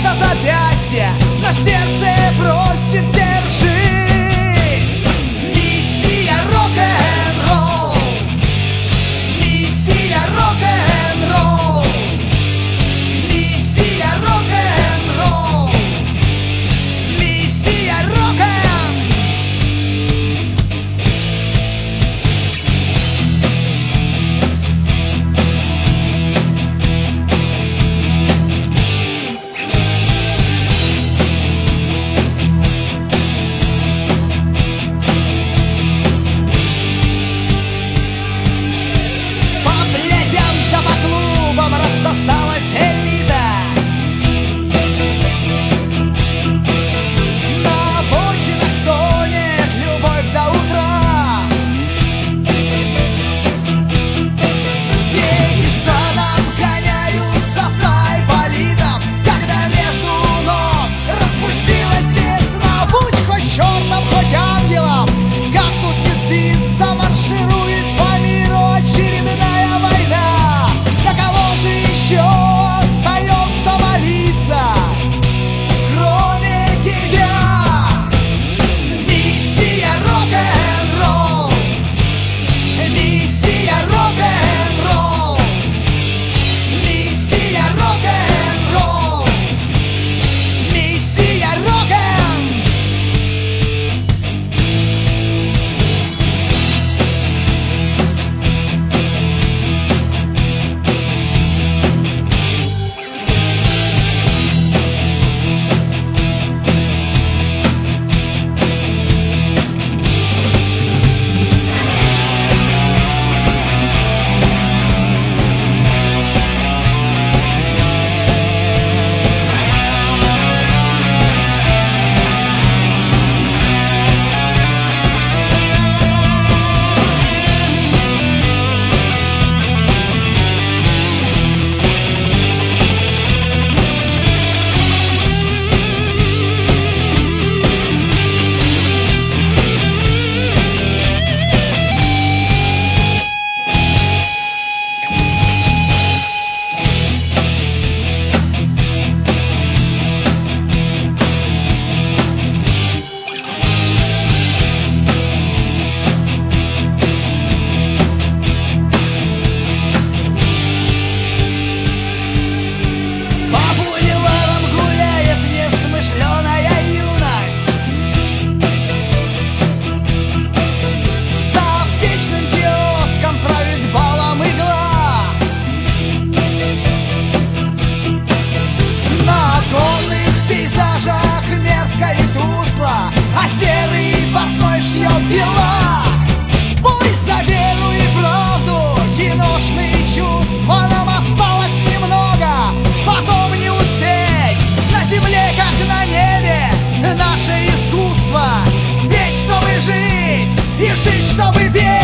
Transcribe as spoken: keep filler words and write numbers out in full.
за запястье, но сердце просит держись. Миссия рок-н-ролл, миссия рок-н-ролл, миссия рок-н-ролл, миссия рок-н-ролл. Рассосалась элита, на обочинах стонет любовь до утра. Дети стадом гоняются с айболитом, когда между ног распустилась весна. Будь хоть чертом, хоть ангелом, как тут не сбиться, марширует по миру очередная война. На кого же еще остается молиться, кроме тебя? Миссия рок-н-ролл, миссия рок-н-ролл, миссия рок-н-ролл, миссия рок-н-ролл. А серый портной шьет дела. Пусть за веру и правду, киношные чувства, нам осталось немного, потом не успеть. На земле, как на небе, наше искусство. Петь, чтобы жить, и жить, чтобы петь.